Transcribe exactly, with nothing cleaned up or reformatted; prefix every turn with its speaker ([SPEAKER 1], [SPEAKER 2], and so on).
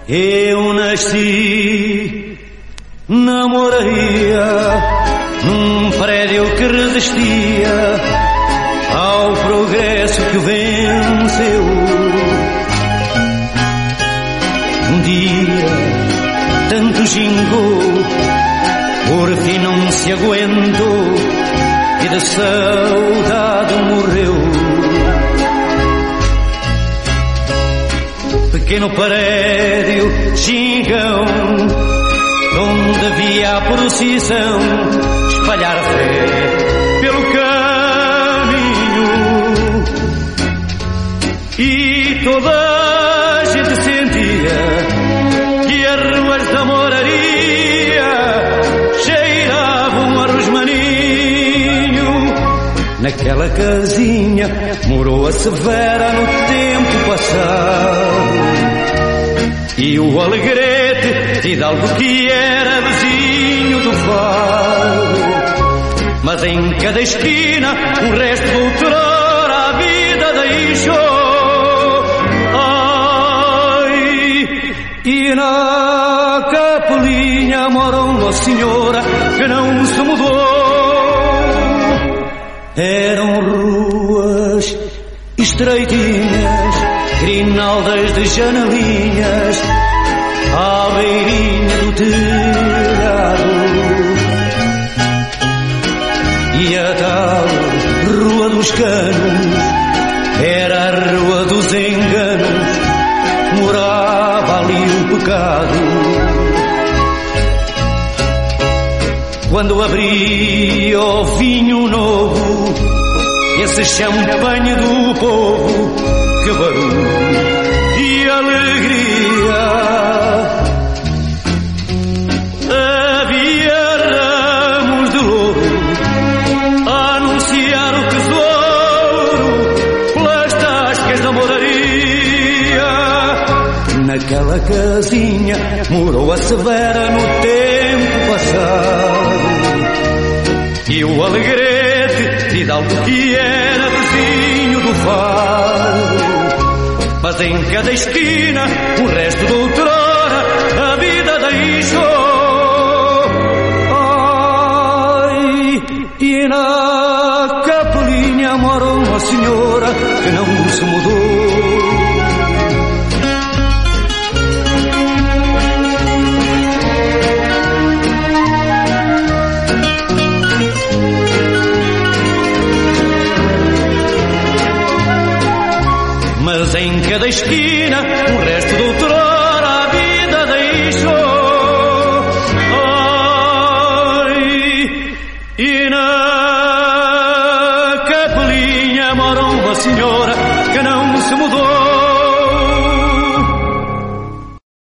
[SPEAKER 1] Eu nasci na moraria, num prédio que resistia ao progresso que o venceu. Um dia tanto gingou, por fim não se aguentou e de saudade morreu. Pequeno prédio, xingão, onde havia a procissão, espalhar fé pelo caminho. E toda a gente sentia que as ruas da moraria cheiravam a rosmaninho. Naquela casinha morou a Severa no tempo passado, e o Alegrete, hidalgo que era vizinho do fado. Mas em cada esquina um resto de outrora a vida deixou. Ai, e na capelinha mora uma senhora que não se mudou. Eram ruas estreitinhas, grinaldas de janelinhas, à beirinha do telhado. E a tal Rua dos Canos era a Rua dos Enganos, morava ali o pecado. Quando abria o vinho novo, esse champanhe do povo, que barulho e alegria. Havia ramos de louro a anunciar o tesouro pelas tascas da moraria. Naquela casinha morou a Severa no tempo passado, e o Alegrete, hidalgo que era vizinho do fado. Mas em cada esquina o resto de outrora a vida deixou. Ai, e na capelinha mora uma senhora que não se mudou. Mas em cada esquina o resto de outrora a vida deixou. Ai, e na capelinha mora uma senhora que não se mudou.